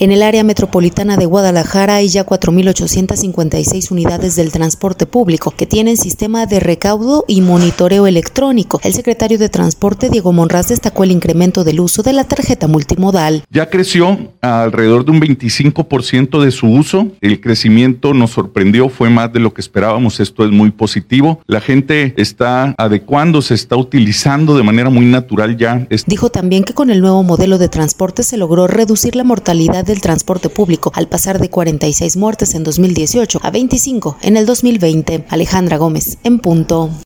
En el área metropolitana de Guadalajara hay ya 4.856 unidades del transporte público que tienen sistema de recaudo y monitoreo electrónico. El secretario de Transporte, Diego Monraz, destacó el incremento del uso de la tarjeta multimodal. Ya creció a alrededor de un 25% de su uso. El crecimiento nos sorprendió, fue más de lo que esperábamos. Esto es muy positivo. La gente está adecuándose, está utilizando de manera muy natural ya. Dijo también que con el nuevo modelo de transporte se logró reducir la mortalidad del transporte público al pasar de 46 muertes en 2018 a 25 en el 2020. Alejandra Gómez, en punto.